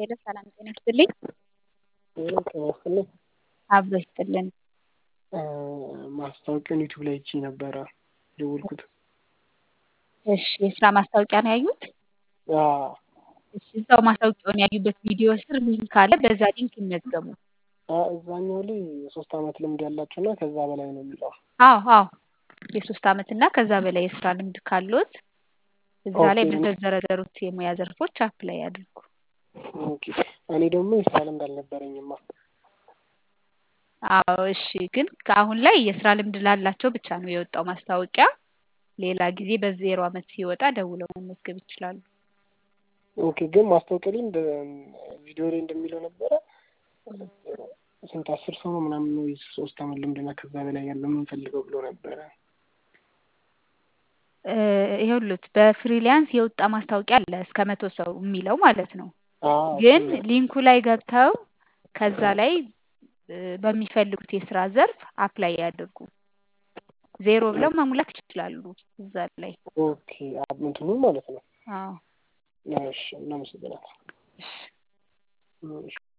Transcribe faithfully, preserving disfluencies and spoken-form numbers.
ሄሎ ሰላም ጤና ይስጥልኝ። ሄሎ ጤና ይስጥልኝ። አብሮ ይስጥልን። ማስታወቂያውን ዩቲዩብ ላይ አይቼ ነበረ የደወልኩት። እሺ የስራ ማስታወቂያ ነው ያዩት? አዎ እሺ እዛው ማስታወቂያውን ያዩበት ቪዲዮ ስር ሊንክ አለ። በዛ ሊንክ ይመዝገቡ። አ እዛኛው ላይ የሶስት አመት ልምድ ያላቸውና ከዛ በላይ ነው የሚለው። አዎ አዎ የሶስት አመት እና ከዛ በላይ የስራ ልምድ ካሎት እዛ ላይ ኦኬ በተዘረዘሩት የሙያ ዘርፎች አፕላይ ያድርጉ። ኦኬ እኔ ደግሞ የስራ ልምድ አልነበረኝማ። አዎ እሺ ግን ከአሁን ላይ የስራ ልምድ ላላቸው ብቻ ነው የወጣው ማስታወቂያ። ሌላ ጊዜ በዜሮ አመት ሲወጣ ደውለው መመዝገብ ይችላሉ። ኦኬ ግን ማስታወቂያ ላይ እንደ ቪዲዮ ላይ እንደሚለው ነበረ ስንት አስር ሰው ነው ምናምን ነው ሶስት አመት ልምድና ከዛ በላይ ያለው የምንፈልገው ብሎ ነበረ። እ ይኸውልዎት በፍሪላንስ የወጣ ማስታወቂያ አለ እስከ መቶ ሰው የሚለው ማለት ነው። አዎ ግን እሱን ነው። ሊንኩ ላይ ገብተው ከዛ ላይ እ በሚፈልጉት የስራ ዘርፍ አፕላይ ያድርጉ። ዜሮ ብለው መሙላት ይችላሉ እዛ ላይ። ኦኬ አብ እንትኑን ማለት ነው። አዎ እሺ እናመሰግናለን። እሺ እሺ